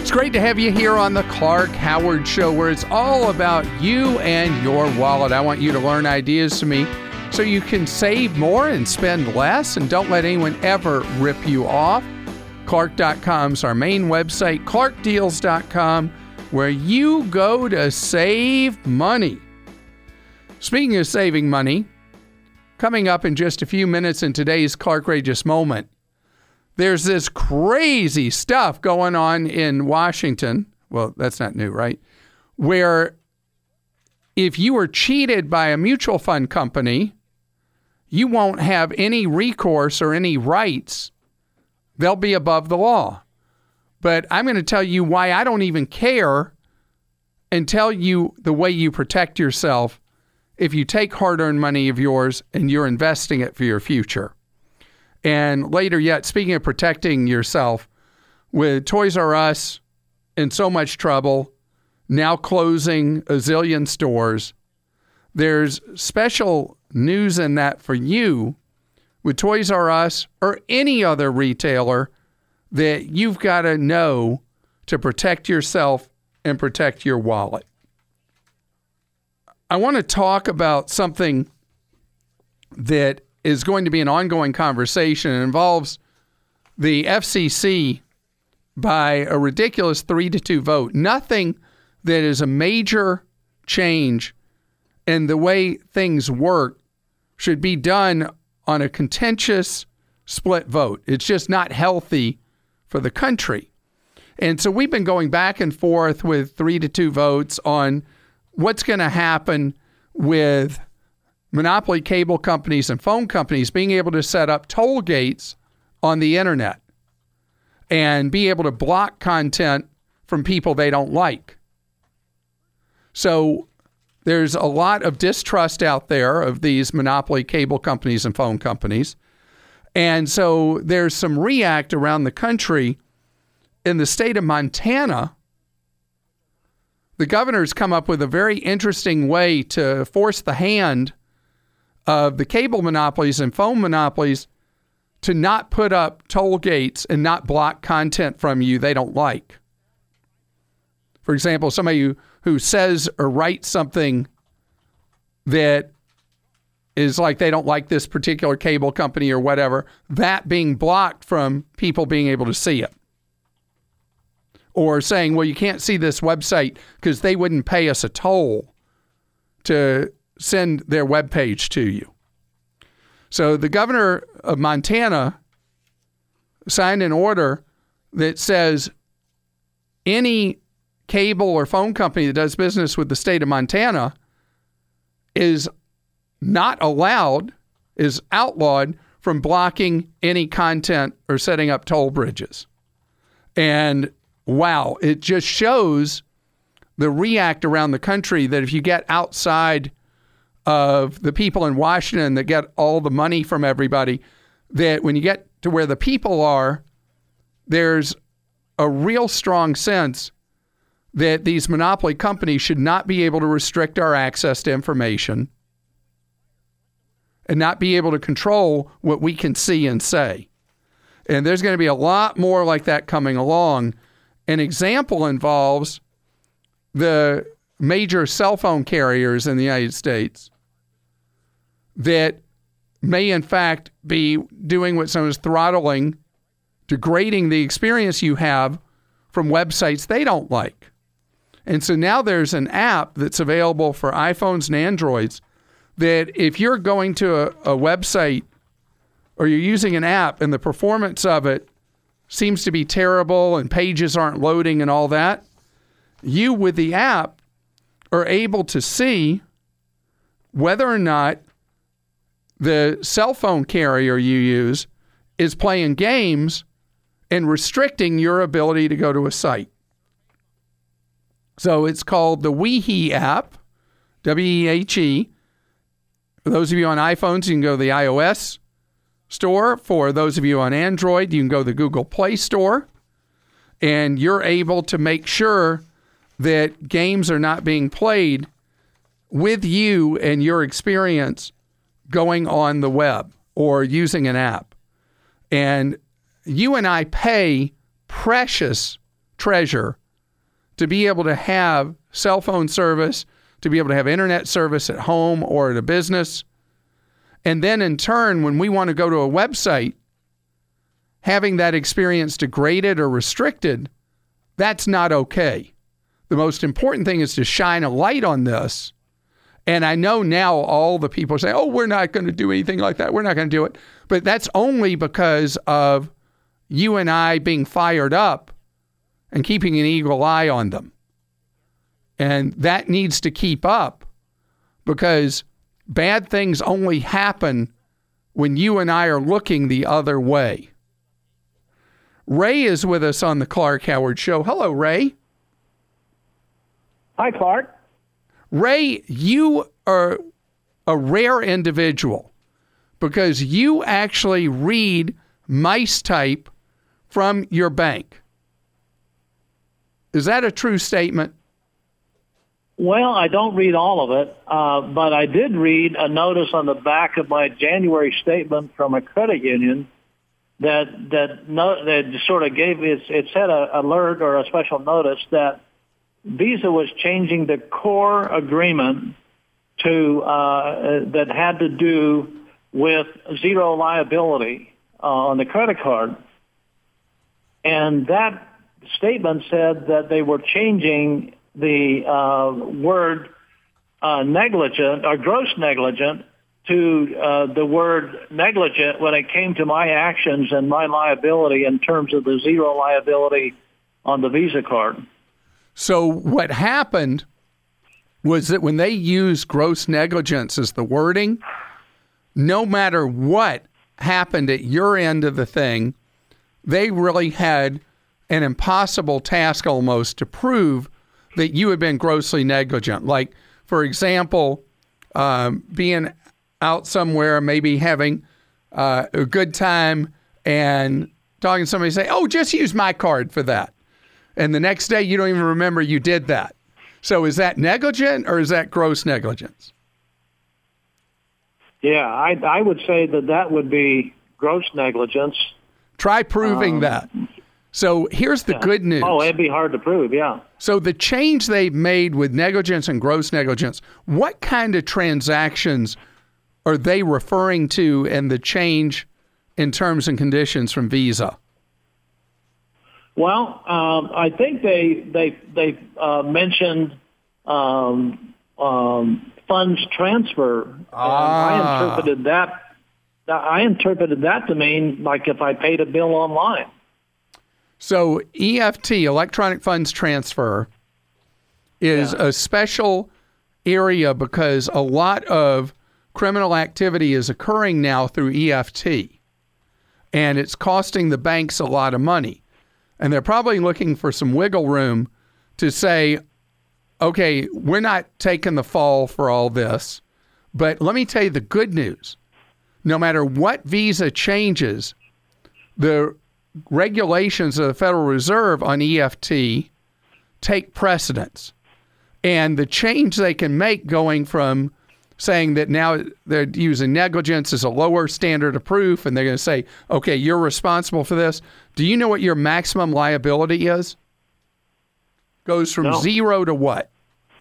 It's great to have you here on the Clark Howard Show, where it's all about you and your wallet. I want you to learn ideas from me so you can save more and spend less, and don't let anyone ever rip you off. Clark.com is our main website, clarkdeals.com, where you go to save money. Speaking of saving money, coming up in just a few minutes in today's Clarkrageous Moment, there's this crazy stuff going on in Washington. Well, that's not new, right? Where if you were cheated by a mutual fund company, you won't have any recourse or any rights. They'll be above the law. But I'm going to tell you why I don't even care and tell you the way you protect yourself if you take hard-earned money of yours and you're investing it for your future. And later yet, speaking of protecting yourself, with Toys R Us in so much trouble, now closing a zillion stores, there's special news in that for you with Toys R Us or any other retailer that you've got to know to protect yourself and protect your wallet. I want to talk about something that is going to be an ongoing conversation. It involves the FCC by a ridiculous 3-2 vote. Nothing that is a major change in the way things work should be done on a contentious split vote. It's just not healthy for the country. And so we've been going back and forth with 3-2 votes on what's going to happen with monopoly cable companies and phone companies being able to set up toll gates on the internet and be able to block content from people they don't like. So there's a lot of distrust out there of these monopoly cable companies and phone companies. And so there's some react around the country. In the state of Montana, the governor's come up with a very interesting way to force the hand of the cable monopolies and phone monopolies to not put up toll gates and not block content from you they don't like. For example, somebody who says or writes something that is like they don't like this particular cable company or whatever, that being blocked from people being able to see it. Or saying, well, you can't see this website because they wouldn't pay us a toll to send their webpage to you. So the governor of Montana signed an order that says any cable or phone company that does business with the state of Montana is not allowed, is outlawed from blocking any content or setting up toll bridges. And wow, it just shows the react around the country that if you get outside of the people in Washington that get all the money from everybody, that when you get to where the people are, there's a real strong sense that these monopoly companies should not be able to restrict our access to information and not be able to control what we can see and say. And there's going to be a lot more like that coming along. An example involves the major cell phone carriers in the United States that may in fact be doing what's known as throttling, degrading the experience you have from websites they don't like. And so now there's an app that's available for iPhones and Androids that if you're going to a website or you're using an app and the performance of it seems to be terrible and pages aren't loading and all that, you with the app are able to see whether or not the cell phone carrier you use is playing games and restricting your ability to go to a site. So it's called the Weehe app, W-E-H-E. For those of you on iPhones, you can go to the iOS store. For those of you on Android, you can go to the Google Play Store. And you're able to make sure that games are not being played with you and your experience going on the web or using an app. And you and I pay precious treasure to be able to have cell phone service, to be able to have internet service at home or at a business. And then in turn, when we want to go to a website, having that experience degraded or restricted, that's not okay. The most important thing is to shine a light on this. And I know now all the people say, oh, we're not going to do anything like that. We're not going to do it. But that's only because of you and I being fired up and keeping an eagle eye on them. And that needs to keep up, because bad things only happen when you and I are looking the other way. Ray is with us on the Clark Howard Show. Hello, Ray. Hi, Clark. Ray, you are a rare individual because you actually read mice type from your bank. Is that a true statement? Well, I don't read all of it, but I did read a notice on the back of my January statement from a credit union that sort of gave it said an alert or a special notice that Visa was changing the core agreement to that had to do with zero liability on the credit card, and that statement said that they were changing the word negligent or gross negligent to the word negligent when it came to my actions and my liability in terms of the zero liability on the Visa card. So what happened was that when they used gross negligence as the wording, no matter what happened at your end of the thing, they really had an impossible task almost to prove that you had been grossly negligent. Like, for example, being out somewhere, maybe having a good time and talking to somebody, say, oh, just use my card for that. And the next day, you don't even remember you did that. So is that negligent or is that gross negligence? Yeah, I would say that would be gross negligence. Try proving that. So here's the good news. Oh, it'd be hard to prove, yeah. So the change they've made with negligence and gross negligence, what kind of transactions are they referring to in the change in terms and conditions from Visa? Well, I think they mentioned funds transfer. I interpreted that to mean like if I paid a bill online. So EFT, electronic funds transfer, is a special area because a lot of criminal activity is occurring now through EFT, and it's costing the banks a lot of money. And they're probably looking for some wiggle room to say, okay, we're not taking the fall for all this, but let me tell you the good news. No matter what Visa changes, the regulations of the Federal Reserve on EFT take precedence. And the change they can make going from saying that now they're using negligence as a lower standard of proof, and they're going to say, okay, you're responsible for this. Do you know what your maximum liability is? Goes from zero to what?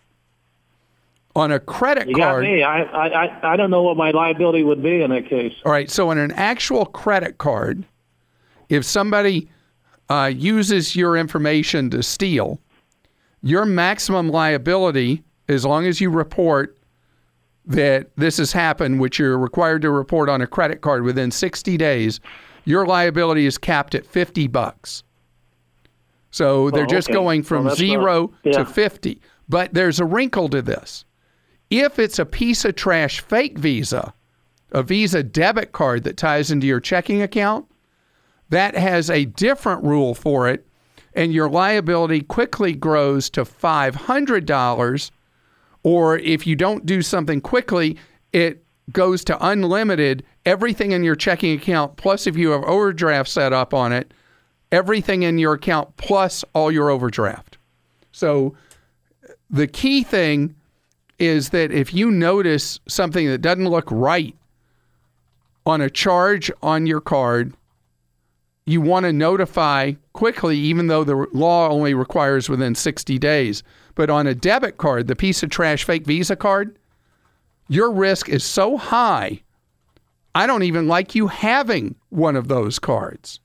On a credit card. You got me. I don't know what my liability would be in that case. All right. So on an actual credit card, if somebody uses your information to steal, your maximum liability, as long as you report that this has happened, which you're required to report on a credit card within 60 days, your liability is capped at $50. So they're just going from zero to 50. But there's a wrinkle to this. If it's a piece of trash fake Visa, a Visa debit card that ties into your checking account, that has a different rule for it, and your liability quickly grows to $500, or if you don't do something quickly, it goes to unlimited, everything in your checking account, plus if you have overdraft set up on it, everything in your account plus all your overdraft. So the key thing is that if you notice something that doesn't look right on a charge on your card, you want to notify quickly, even though the law only requires within 60 days. But on a debit card, the piece of trash fake Visa card, your risk is so high, I don't even like you having one of those cards.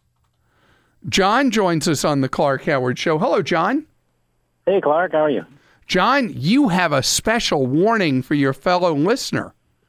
John joins us on the Clark Howard Show. Hello, John. Hey, Clark. How are you? John, you have a special warning for your fellow listener.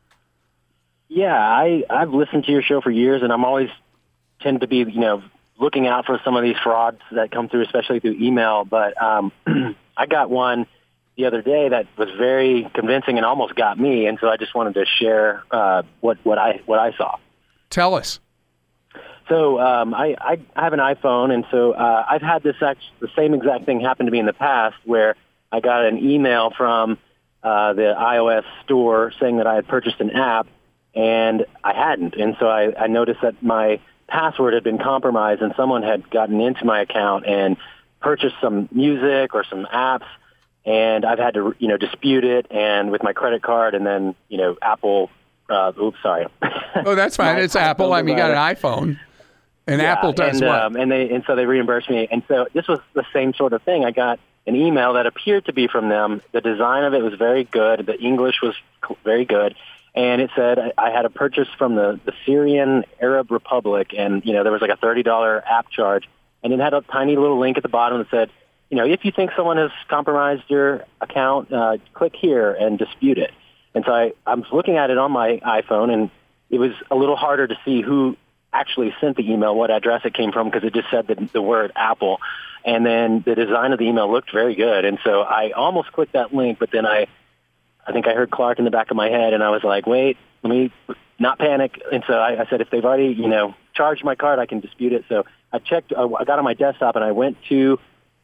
Yeah, I've listened to your show for years, and I'm always tend to be, looking out for some of these frauds that come through, especially through email. But I got one the other day that was very convincing and almost got me, and so I just wanted to share what I saw. Tell us. So I have an iPhone, and so I've had the same exact thing happen to me in the past, where I got an email from the iOS store saying that I had purchased an app, and I hadn't. And so I noticed that my password had been compromised, and someone had gotten into my account and purchased some music or some apps, and I've had to dispute it, and with my credit card, and then Apple. Oops, sorry. Oh, that's fine. It's Apple. I mean, you got an iPhone. And yeah, Apple does what? And so they reimbursed me. And so this was the same sort of thing. I got an email that appeared to be from them. The design of it was very good. The English was very good. And it said I had a purchase from the Syrian Arab Republic, and there was like a $30 app charge. And it had a tiny little link at the bottom that said, if you think someone has compromised your account, click here and dispute it. And so I was looking at it on my iPhone, and it was a little harder to see who actually sent the email, what address it came from, because it just said the word Apple. And then the design of the email looked very good. And so I almost clicked that link, but then I think I heard Clark in the back of my head, and I was like, wait, let me not panic. And so I said, if they've already, charged my card, I can dispute it. So I checked, I got on my desktop, and I went to,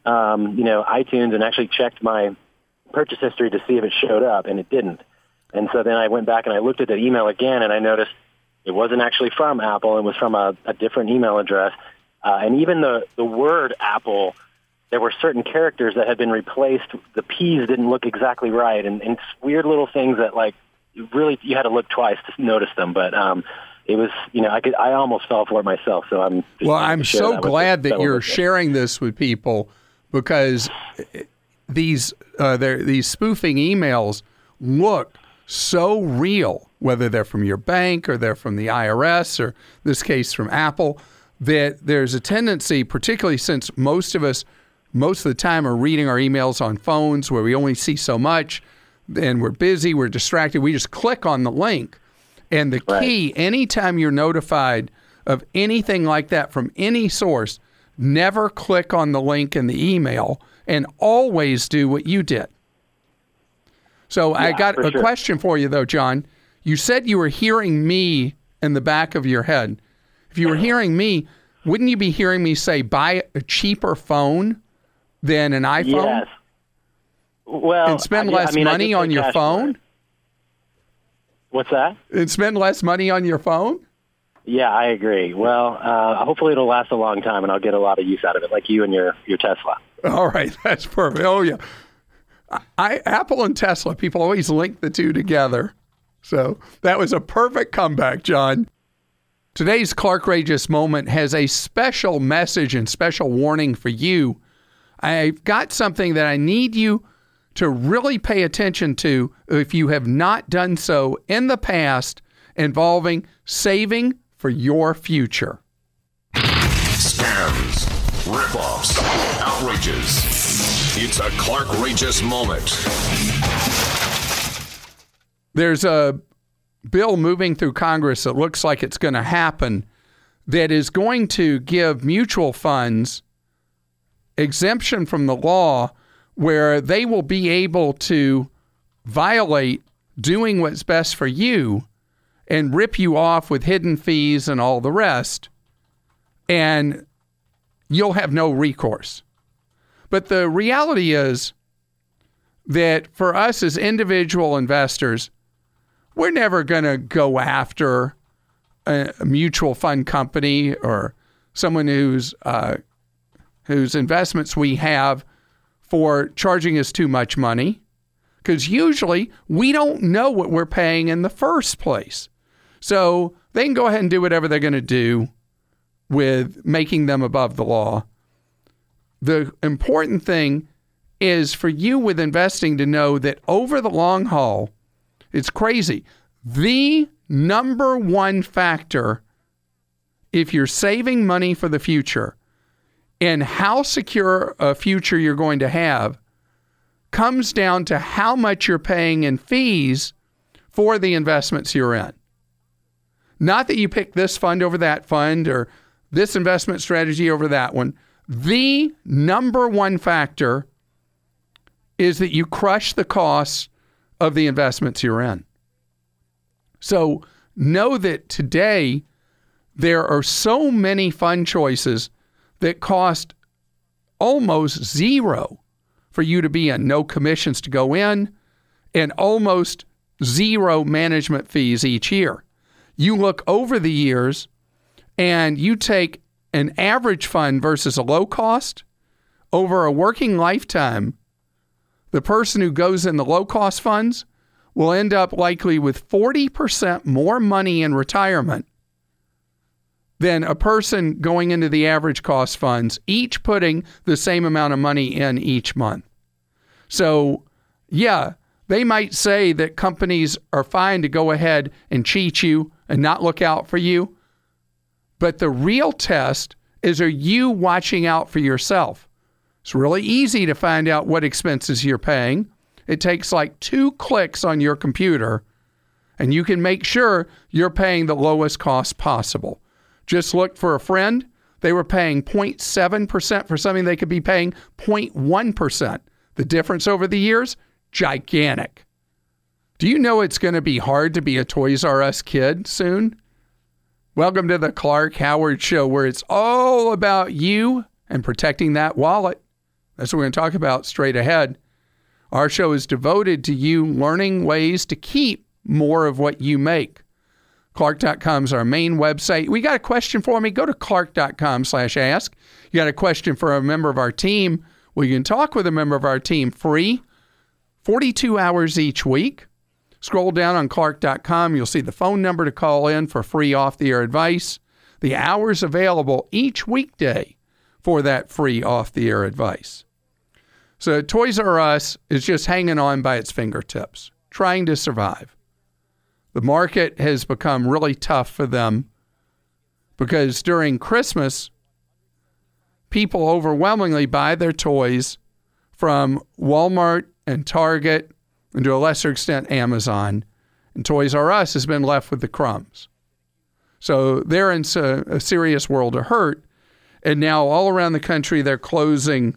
iTunes and actually checked my purchase history to see if it showed up, and it didn't. And so then I went back and I looked at that email again, and I noticed it wasn't actually from Apple. It was from a different email address. And even the word Apple, there were certain characters that had been replaced. The P's didn't look exactly right. And weird little things that, really you had to look twice to notice them. But it was, I almost fell for it myself. So I'm so glad that you're sharing this with people, because these spoofing emails look so real, whether they're from your bank or they're from the IRS or, in this case, from Apple, that there's a tendency, particularly since most of us, most of the time, are reading our emails on phones where we only see so much, and we're busy, we're distracted, we just click on the link. And the key, anytime you're notified of anything like that from any source, never click on the link in the email, and always do what you did. So I got a question for you, though, John. You said you were hearing me in the back of your head. If you were hearing me, wouldn't you be hearing me say, buy a cheaper phone than an iPhone? Yes. Well, and spend less money on your phone? What's that? And spend less money on your phone? Yeah, I agree. Well, hopefully it'll last a long time, and I'll get a lot of use out of it, like you and your Tesla. All right, that's perfect. Oh, yeah. Apple and Tesla, people always link the two together. So that was a perfect comeback, John. Today's Clarkrageous Moment has a special message and special warning for you. I've got something that I need you to really pay attention to if you have not done so in the past, involving saving for your future. Scams, ripoffs, outrages. It's a Clarkrageous Moment. There's a bill moving through Congress that looks like it's going to happen that is going to give mutual funds exemption from the law, where they will be able to violate doing what's best for you and rip you off with hidden fees and all the rest, and you'll have no recourse. But the reality is that for us as individual investors, we're never going to go after a mutual fund company or someone whose investments we have for charging us too much money, because usually we don't know what we're paying in the first place. So they can go ahead and do whatever they're going to do. with making them above the law. The important thing is for you with investing to know that over the long haul, it's crazy. The number one factor, if you're saving money for the future and how secure a future you're going to have, comes down to how much you're paying in fees for the investments you're in. Not that you pick this fund over that fund or this investment strategy over that one. The number one factor is that you crush the costs of the investments you're in. So know that today there are so many fund choices that cost almost zero for you to be in, no commissions to go in, and almost zero management fees each year. You look over the years and you take an average fund versus a low cost over a working lifetime, the person who goes in the low cost funds will end up likely with 40% more money in retirement than a person going into the average cost funds, each putting the same amount of money in each month. So, yeah, they might say that companies are fine to go ahead and cheat you and not look out for you. But the real test is, are you watching out for yourself? It's really easy to find out what expenses you're paying. It takes like 2 clicks on your computer, and you can make sure you're paying the lowest cost possible. Just look for a friend. They were paying 0.7% for something they could be paying 0.1%. The difference over the years, gigantic. Do you know it's going to be hard to be a Toys R Us kid soon? Welcome to the Clark Howard Show, where it's all about you and protecting that wallet. That's what we're going to talk about straight ahead. Our show is devoted to you learning ways to keep more of what you make. Clark.com is our main website. We got a question for me? Go to clark.com/ask. You got a question for a member of our team? Well, you can talk with a member of our team free, 42 hours each week. Scroll down on clark.com. You'll see the phone number to call in for free off-the-air advice. The hours available each weekday for that free off-the-air advice. So Toys R Us is just hanging on by its fingertips, trying to survive. The market has become really tough for them because during Christmas, people overwhelmingly buy their toys from Walmart and Target, and to a lesser extent, Amazon. And Toys R Us has been left with the crumbs. So they're in a serious world of hurt. And now all around the country, they're closing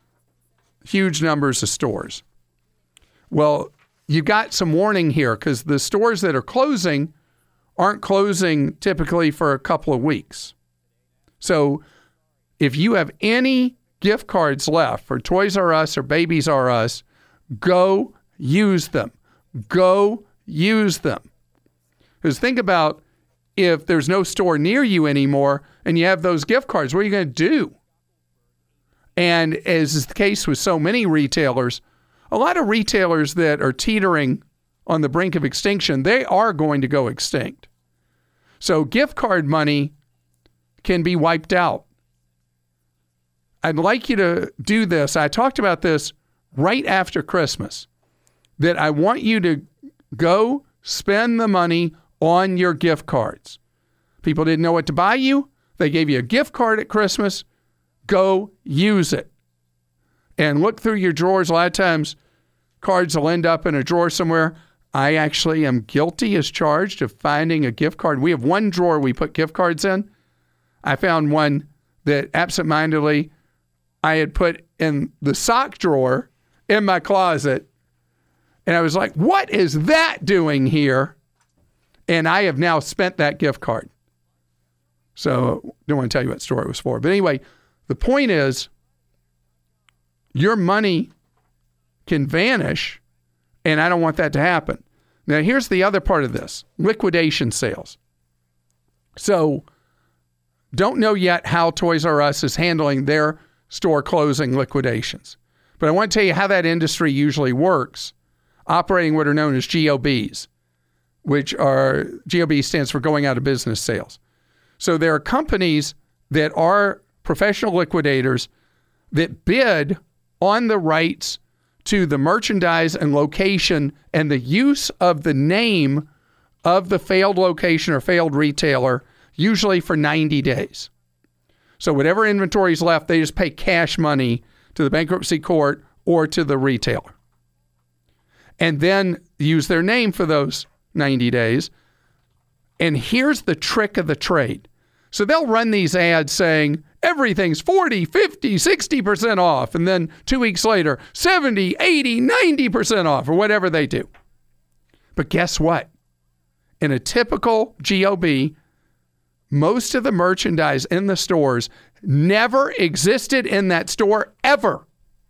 huge numbers of stores. Well, you got some warning here because the stores that are closing aren't closing typically for a couple of weeks. So if you have any gift cards left for Toys R Us or Babies R Us, go use them. Go use them. Because think about if there's no store near you anymore and you have those gift cards, what are you going to do? And as is the case with so many retailers, a lot of retailers that are teetering on the brink of extinction, they are going to go extinct. So gift card money can be wiped out. I'd like you to do this. I talked about this right after Christmas, that I want you to go spend the money on your gift cards. People didn't know what to buy you. They gave you a gift card at Christmas. Go use it. And look through your drawers. A lot of times, cards will end up in a drawer somewhere. I actually am guilty as charged of finding a gift card. We have one drawer we put gift cards in. I found one that absentmindedly I had put in the sock drawer in my closet. And I was like, what is that doing here? And I have now spent that gift card. So don't want to tell you what store it was for. But anyway, the point is, your money can vanish, and I don't want that to happen. Now, here's the other part of this, liquidation sales. So don't know yet how Toys R Us is handling their store closing liquidations. But I want to tell you how that industry usually works, operating what are known as GOBs, which are, GOB stands for going out of business sales. So there are companies that are professional liquidators that bid on the rights to the merchandise and location and the use of the name of the failed location or failed retailer, usually for 90 days. So whatever inventory is left, they just pay cash money to the bankruptcy court or to the retailer. And then use their name for those 90 days. And here's the trick of the trade. So they'll run these ads saying, everything's 40, 50, 60% off. And then 2 weeks later, 70, 80, 90% off, or whatever they do. But guess what? In a typical GOB, most of the merchandise in the stores never existed in that store ever.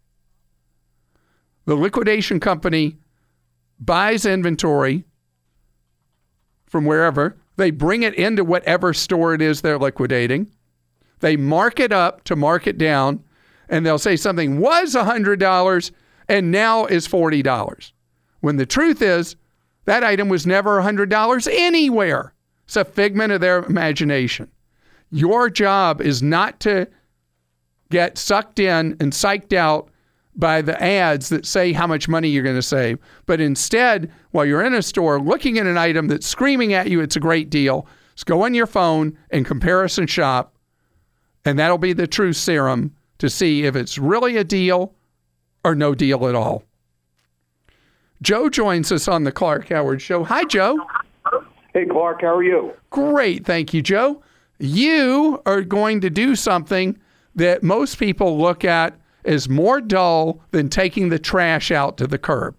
The liquidation company buys inventory from wherever. They bring it into whatever store it is they're liquidating. They mark it up to mark it down, and they'll say something was $100 and now is $40. When the truth is, that item was never $100 anywhere. It's a figment of their imagination. Your job is not to get sucked in and psyched out by the ads that say how much money you're going to save, but instead, while you're in a store looking at an item that's screaming at you it's a great deal, just go on your phone and comparison shop, and that'll be the true serum to see if it's really a deal or no deal at all. Joe joins us on the Clark Howard Show. Hi, Joe. Hey, Clark, how are you? Great, thank you, Joe. You are going to do something that most people look at as more dull than taking the trash out to the curb.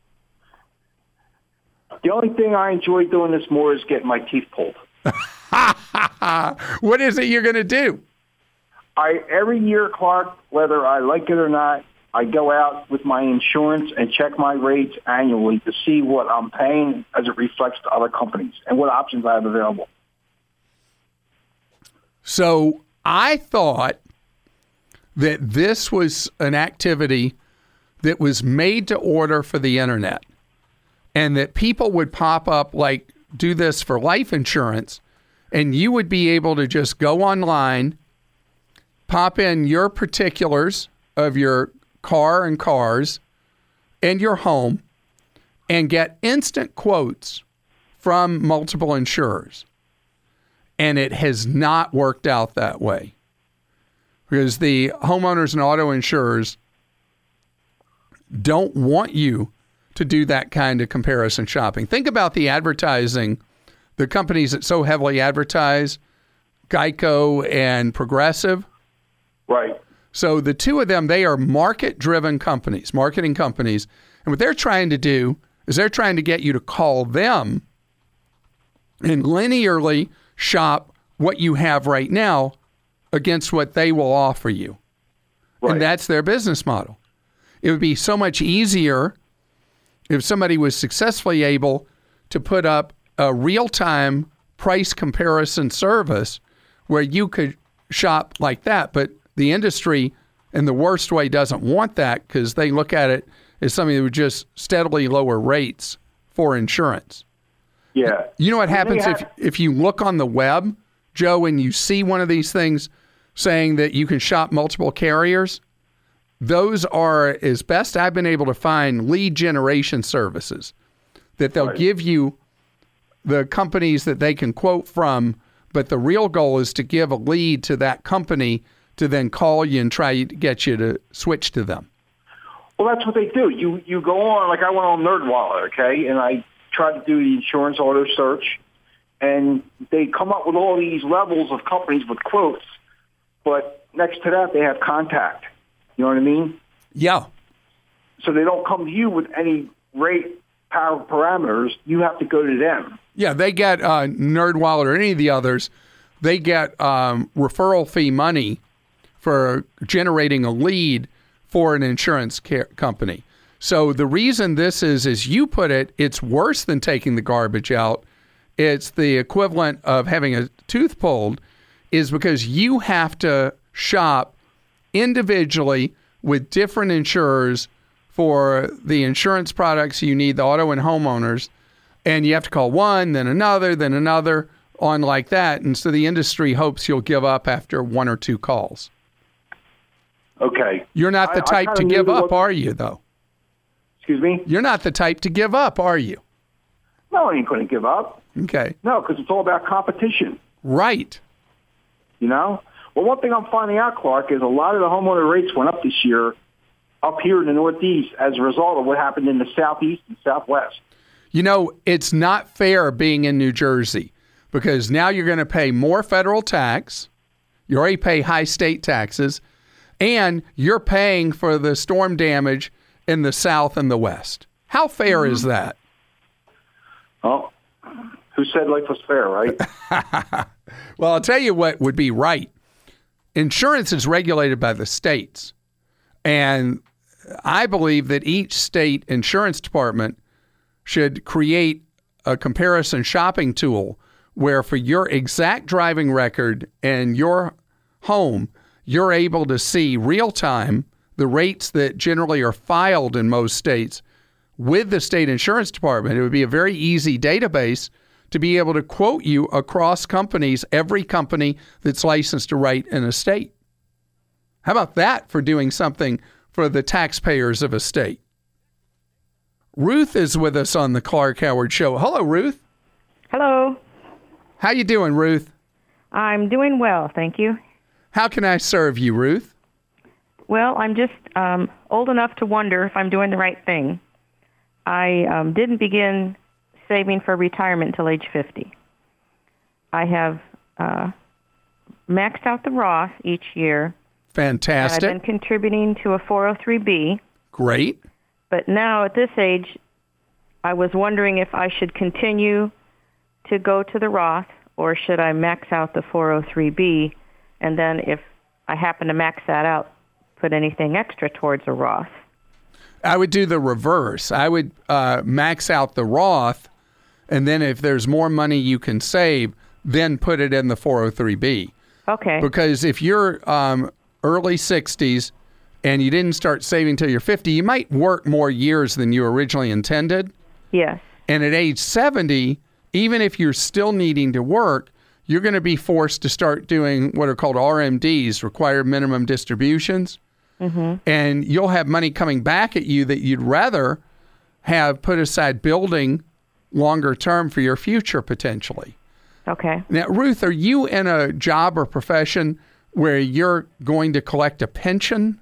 The only thing I enjoy doing this more is getting my teeth pulled. What is it you're going to do? Every year, Clark, whether I like it or not, I go out with my insurance and check my rates annually to see what I'm paying as it reflects to other companies and what options I have available. So I thought that this was an activity that was made to order for the internet, and that people would pop up like do this for life insurance, and you would be able to just go online, pop in your particulars of your car and cars and your home, and get instant quotes from multiple insurers. And it has not worked out that way, because the homeowners and auto insurers don't want you to do that kind of comparison shopping. Think about the advertising, the companies that so heavily advertise, Geico and Progressive. Right. So the two of them, they are market-driven companies, marketing companies. And what they're trying to do is they're trying to get you to call them and linearly shop what you have right now against what they will offer you. Right. And that's their business model. It would be so much easier if somebody was successfully able to put up a real-time price comparison service where you could shop like that. But the industry, in the worst way, doesn't want that, because they look at it as something that would just steadily lower rates for insurance. Yeah. You know what happens if you look on the web, Joe, and you see one of these things saying that you can shop multiple carriers? Those are, as best I've been able to find, lead generation services that they'll give you the companies that they can quote from, but the real goal is to give a lead to that company to then call you and try to get you to switch to them. Well, that's what they do. You go on, like I went on NerdWallet, okay, and I tried to do the insurance auto search, and they come up with all these levels of companies with quotes, but next to that they have contact. You know what I mean? Yeah. So they don't come to you with any rate power parameters. You have to go to them. Yeah, they get NerdWallet or any of the others. They get referral fee money for generating a lead for an insurance company. So the reason this is, as you put it, it's worse than taking the garbage out. It's the equivalent of having a tooth pulled, is because you have to shop individually with different insurers for the insurance products you need, the auto and homeowners, and you have to call one, then another, on like that. And so the industry hopes you'll give up after 1 or 2 calls. Okay. You're not the type to give up, are you, though? Excuse me? You're not the type to give up, are you? No, I ain't going to give up. Okay. No, because it's all about competition. Right. You know? Well, one thing I'm finding out, Clark, is a lot of the homeowner rates went up this year up here in the Northeast as a result of what happened in the Southeast and Southwest. You know, it's not fair being in New Jersey because now you're going to pay more federal tax. You already pay high state taxes, and you're paying for the storm damage in the South and the West. How fair is that? Oh, who said life was fair, right? Well, I'll tell you what would be right. Insurance is regulated by the states, and I believe that each state insurance department should create a comparison shopping tool where for your exact driving record and your home, you're able to see real time the rates that generally are filed in most states with the state insurance department. It would be a very easy database to be able to quote you across companies, every company that's licensed to write in a state. How about that for doing something for the taxpayers of a state? Ruth is with us on the Clark Howard Show. Hello, Ruth. Hello. How you doing, Ruth? I'm doing well, thank you. How can I serve you, Ruth? Well, I'm just old enough to wonder if I'm doing the right thing. I didn't begin saving for retirement until age 50. I have maxed out the Roth each year. Fantastic. And I've been contributing to a 403B. Great. But now at this age, I was wondering if I should continue to go to the Roth or should I max out the 403B and then if I happen to max that out, put anything extra towards a Roth. I would do the reverse. I would max out the Roth, and then if there's more money you can save, then put it in the 403B. Okay. Because if you're early 60s and you didn't start saving until you're 50, you might work more years than you originally intended. Yes. And at age 70, even if you're still needing to work, you're going to be forced to start doing what are called RMDs, required minimum distributions. Mm-hmm. And you'll have money coming back at you that you'd rather have put aside building longer term for your future potentially. Okay. Now, Ruth, are you in a job or profession where you're going to collect a pension?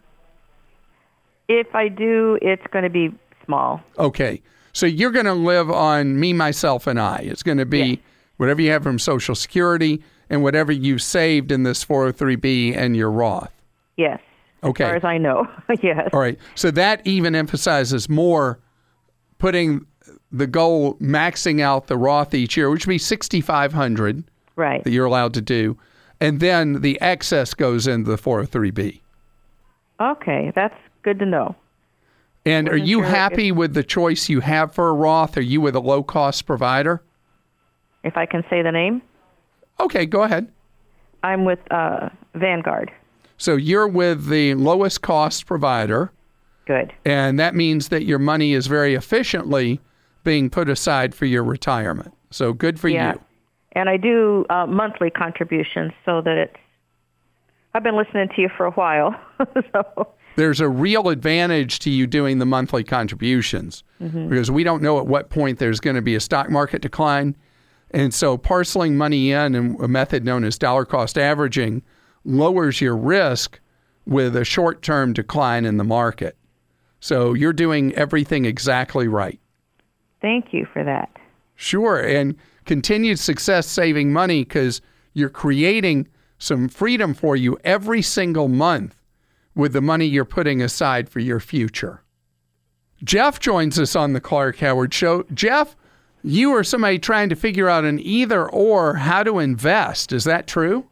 If I do, it's going to be small. Okay. So you're going to live on me, myself, and I. It's going to be whatever you have from Social Security and whatever you saved in this 403B and your Roth. Yes. Okay. As far as I know, yes. All right. So that even emphasizes more putting the goal, maxing out the Roth each year, which would be $6,500 right. that you're allowed to do. And then the excess goes into the 403B. Okay. That's good to know. And are you happy with the choice you have for a Roth? Are you with a low-cost provider? If I can say the name? Okay, go ahead. I'm with Vanguard. So you're with the lowest cost provider. Good. And that means that your money is very efficiently being put aside for your retirement. So good for you. And I do monthly contributions so that I've been listening to you for a while. So there's a real advantage to you doing the monthly contributions because we don't know at what point there's going to be a stock market decline. And so parceling money in a method known as dollar cost averaging lowers your risk with a short-term decline in the market. So you're doing everything exactly right. Thank you for that. Sure. And continued success saving money because you're creating some freedom for you every single month with the money you're putting aside for your future. Jeff joins us on the Clark Howard Show. Jeff, you are somebody trying to figure out an either or how to invest. Is that true?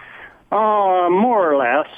More or less.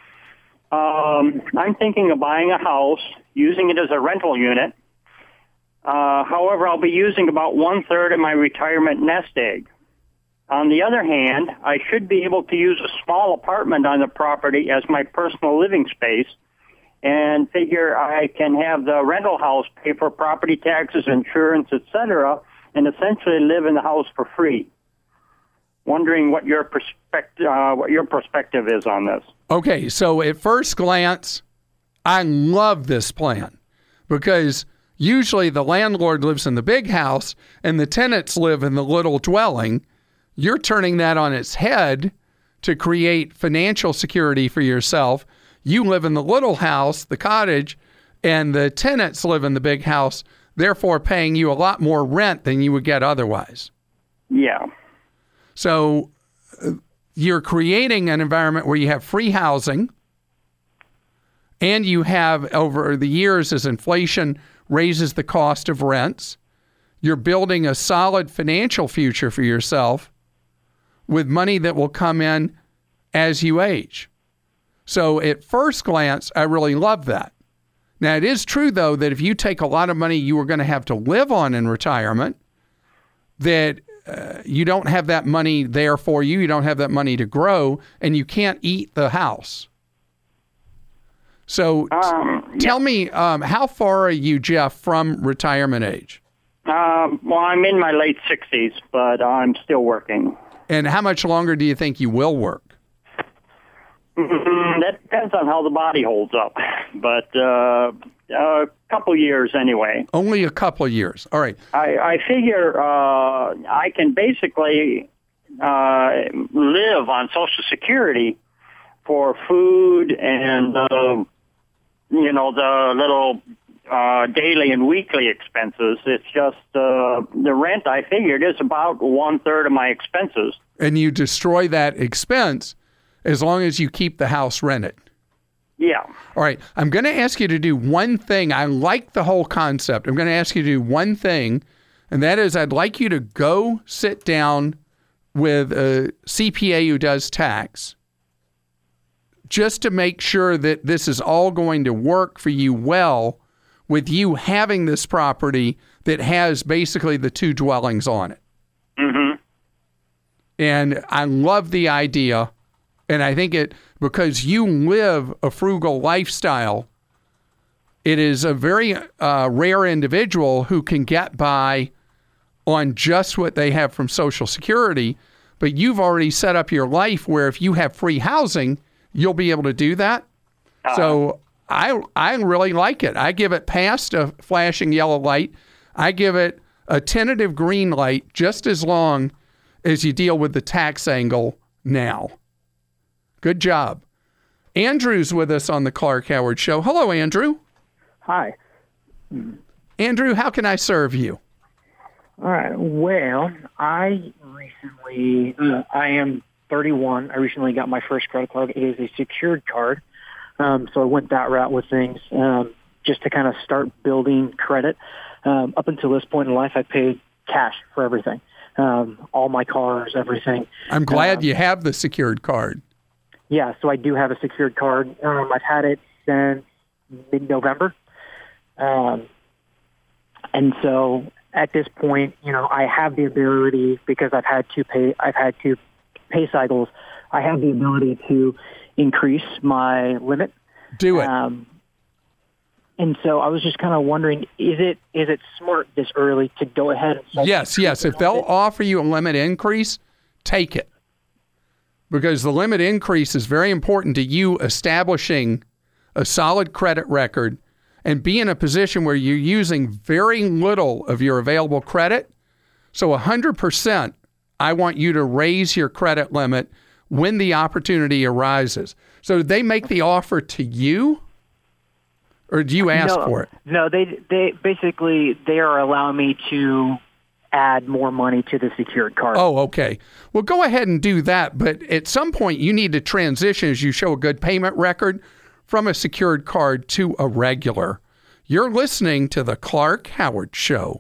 I'm thinking of buying a house, using it as a rental unit. However, I'll be using about 1/3 of my retirement nest egg. On the other hand, I should be able to use a small apartment on the property as my personal living space and figure I can have the rental house pay for property taxes, insurance, etc., and essentially live in the house for free. wondering what your perspective is on this. Okay, so at first glance, I love this plan because usually the landlord lives in the big house and the tenants live in the little dwelling. You're turning that on its head to create financial security for yourself. You live in the little house, the cottage, and the tenants live in the big house, therefore paying you a lot more rent than you would get otherwise. Yeah. So you're creating an environment where you have free housing, and you have, over the years, as inflation raises the cost of rents, you're building a solid financial future for yourself with money that will come in as you age. So at first glance, I really love that. Now, it is true, though, that if you take a lot of money you were going to have to live on in retirement, that you don't have that money there for you, you don't have that money to grow, and you can't eat the house. So tell me, how far are you, Jeff, from retirement age? Well, I'm in my late 60s, but I'm still working. And how much longer do you think you will work? That depends on how the body holds up, but a couple years anyway. Only a couple of years. All right. I figure I can basically live on Social Security for food and the little daily and weekly expenses. It's just the rent, I figured, is about 1/3 of my expenses. And you destroy that expense as long as you keep the house rented. Yeah. All right. I'm going to ask you to do one thing. I like the whole concept. I'm going to ask you to do one thing, and that is I'd like you to go sit down with a CPA who does tax just to make sure that this is all going to work for you well with you having this property that has basically the two dwellings on it. Mm-hmm. And I love the idea. And I think because you live a frugal lifestyle, it is a very rare individual who can get by on just what they have from Social Security. But you've already set up your life where if you have free housing, you'll be able to do that. So I really like it. I give it past a flashing yellow light. I give it a tentative green light just as long as you deal with the tax angle now. Good job. Andrew's with us on the Clark Howard Show. Hello, Andrew. Hi. Andrew, how can I serve you? All right. Well, I am 31. I recently got my first credit card. It is a secured card. So I went that route with things just to kind of start building credit. Up until this point in life, I paid cash for everything, all my cars, everything. I'm glad you have the secured card. Yeah, so I do have a secured card. I've had it since mid-November. And so at this point, I have the ability, because I've had two pay cycles, I have the ability to increase my limit. Do it. And so I was just kind of wondering, is it smart this early to go ahead and... Yes. If they'll offer you a limit increase, take it. Because the limit increase is very important to you establishing a solid credit record and be in a position where you're using very little of your available credit. So 100%, I want you to raise your credit limit when the opportunity arises. So did they make the offer to you, or do you ask for it? No, they basically, they are allowing me to add more money to the secured card. Oh, okay. Well, go ahead and do that. But at some point, you need to transition, as you show a good payment record, from a secured card to a regular. You're listening to The Clark Howard Show.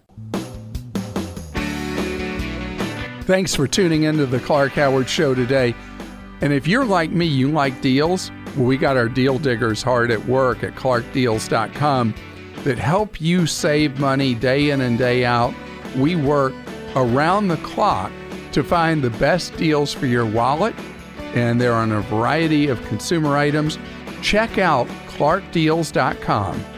Thanks for tuning into The Clark Howard Show today. And if you're like me, you like deals, well, we got our deal diggers hard at work at clarkdeals.com that help you save money day in and day out. We work around the clock to find the best deals for your wallet, and they're on a variety of consumer items. Check out clarkdeals.com.